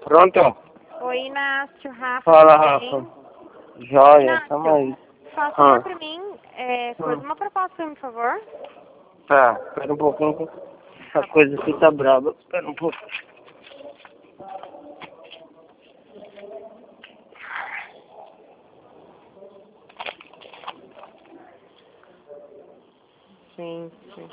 Pronto? Oi, Inácio, Rafa. Fala, tudo Rafa. bem? Joia, Inácio, tamo aí. faça uma pra mim. Faz uma proposta pra mim, por favor. Tá, espera um pouquinho. Essa coisa aqui tá brava. Espera um pouco. Gente.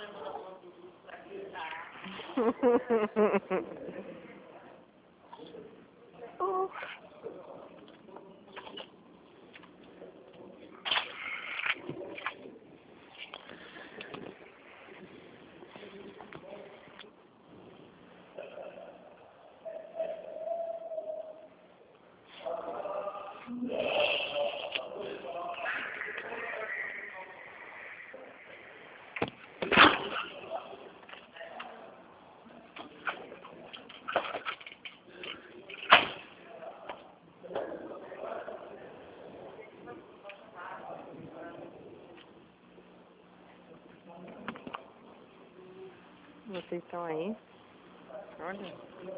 Vocês estão aí? Olha.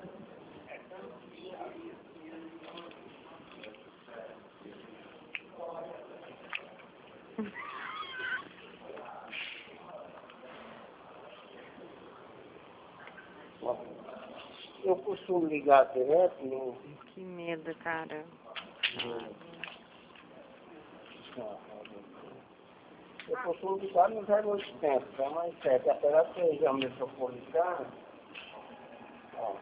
Eu costumo ligar direto no... Que medo, cara. Eu costumo ligar no 0800, tá mais certo. Apesar de ser já metropolitana. Ó.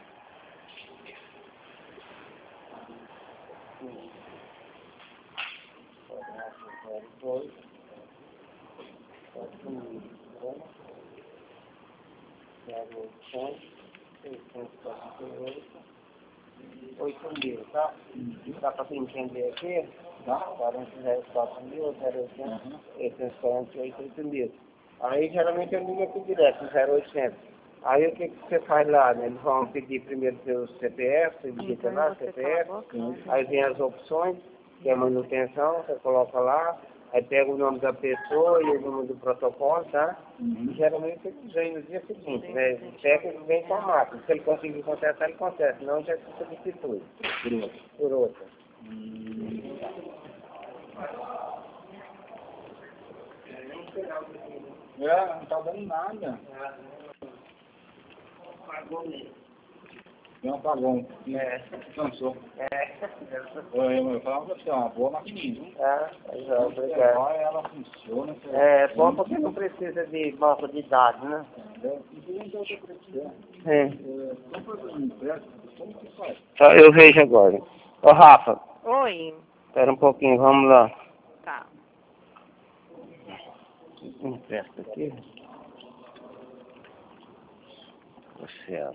Tá? Dá pra você entender aqui? Tá? 40.004.000, 0800, 848.000. Aí geralmente eu ligo aqui direto, 0800. Aí o que você faz lá, né? Eles vão pedir primeiro seu CPF, você digita Então, lá, você CPF, cala a boca. aí vem as opções, que é manutenção, você coloca lá, aí pega o nome da pessoa e o número do protocolo, tá? E geralmente eles vêm no dia seguinte, né? O técnico vem com a máquina. Se ele conseguir consertar, ele conserta, senão já se substitui. Por outra. Não tá dando nada. Tem um apagão. Cansou. Eu falava pra você, uma boa maquininha. Obrigado. Ela funciona. É bom porque não precisa de banco de dados, né? Tá, eu vejo agora. Ô Rafa, Oi. espera um pouquinho, vamos lá. Tá. Empresta aqui. Oceano.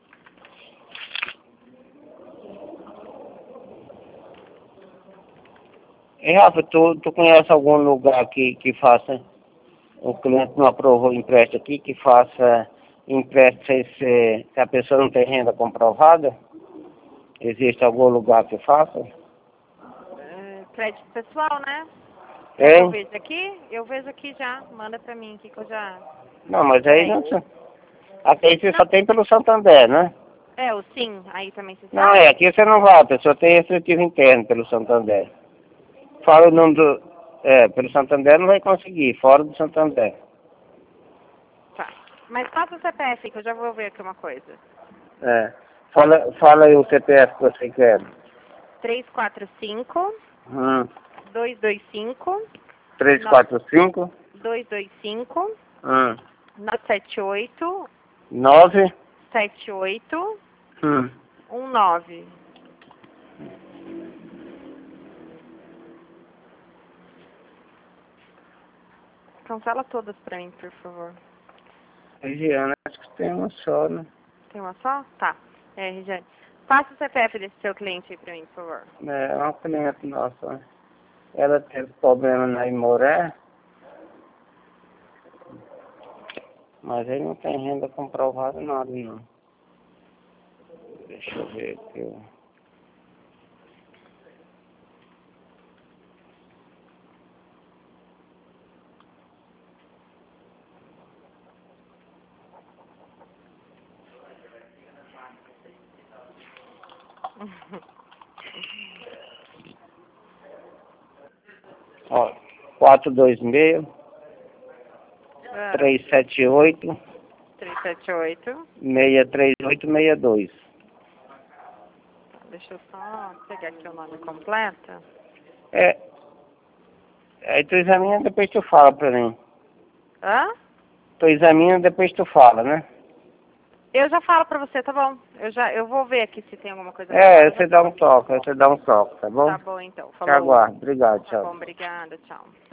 E Rafa, tu conhece algum lugar que faça, o cliente não aprovou o empréstimo aqui, que faça empréstimo se a pessoa não tem renda comprovada? Existe algum lugar que faça? Crédito pessoal, né? Tem? Eu vejo aqui? Eu vejo aqui já. Manda pra mim aqui que eu já... Não, mas aí não... Aqui você só tem pelo Santander, né? O sim. Aí também você Não, sabe? aqui você não vai, a pessoa tem restritivo interno pelo Santander. Fora o nome do... pelo Santander não vai conseguir, fora do Santander. Tá. Mas passa o CPF que eu já vou ver aqui uma coisa. Fala aí o CPF que você quer. 345 Hum. 225 345 225 hum. 978 9 78 hum. 19. Cancela todas pra mim, por favor. Regiane, acho que tem uma só, né? Tem uma só? Tá. Regiane. Passa o CPF desse seu cliente aí pra mim, por favor. É uma cliente nossa, né? Ela teve problema na Imoré, mas ele não tem renda comprovada nada, não. Deixa eu ver aqui. Ó, 426 378 378. 63862. Deixa eu só pegar aqui o nome completo. Aí tu examina, depois tu fala pra mim. Hã? Tu examina, depois tu fala, né? Eu já falo pra você, tá bom? Eu vou ver aqui se tem alguma coisa. Você dá um toque, tá bom? Tá bom, então. Te Falou. aguardo. Obrigado, Tá tchau. bom, obrigada, tchau.